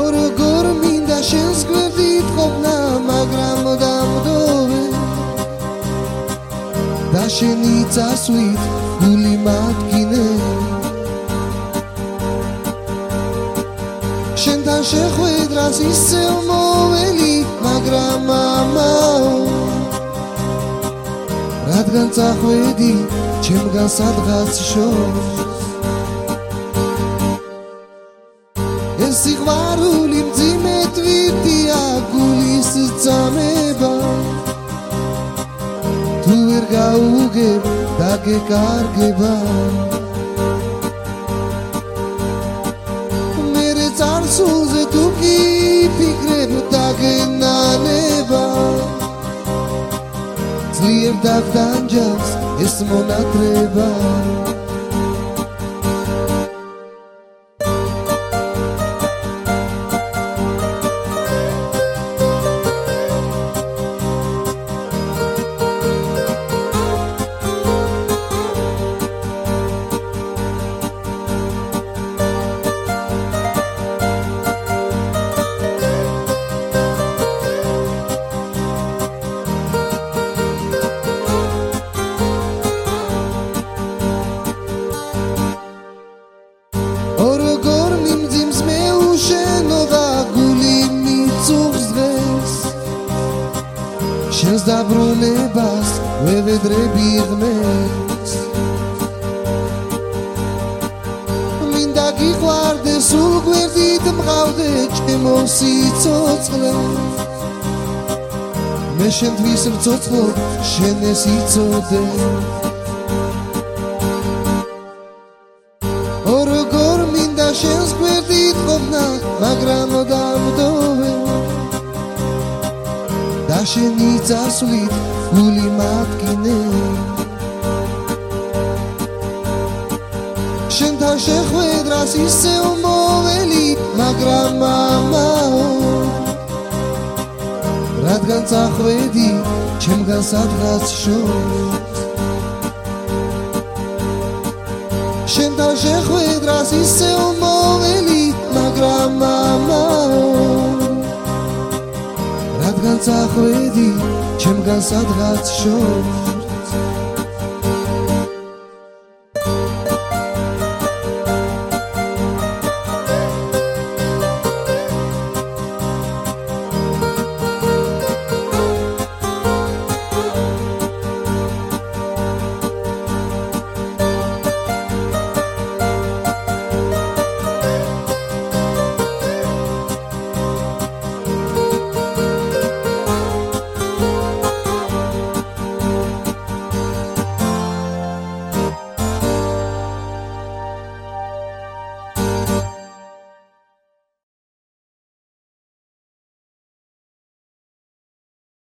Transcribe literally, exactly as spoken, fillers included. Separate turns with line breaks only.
როგორ მინდა შენს გვერდით ყოფნა, მაგრამ დამდოვე და შენი წასვლით გული მადგინე. შენთან შეხვედრას ისევ მოველი, მაგრამ ამაო რადგან წახვედი ჩემგან სადღაც შორს. ეს სიყვარული მძიმე ტვირთია გულის წამება, თუ ვერ გაუგებ დაგეკარგება. მერე წარსულზე თუ კი ფიქრებ დაგენანება, ძლიერ დაგდანჯავს ეს მონათრება. შენს დაბრუნებას ვევედრები ღმერთს, მინდა გიყვარდე სულ გვერდით მყავდე ჩემო სიცოცხლე, მე შენთვის ვცოცხლობ შენ ეს იცოდე. როგორ მინდა შენს გვერდით ყოფნა, მაგრამ დამდოვე და შენი წასვლით გული მადგინე. შენთან შეხვედრას ისევ მოველი, მაგრამ ამაო რადგან წახვედი ჩემგან სადღაც შორს. შენთან შეხვედრას ისევ მოველი, მაგრამ ამაო რადგან წახვედი ჩემგან სადღაც შორს.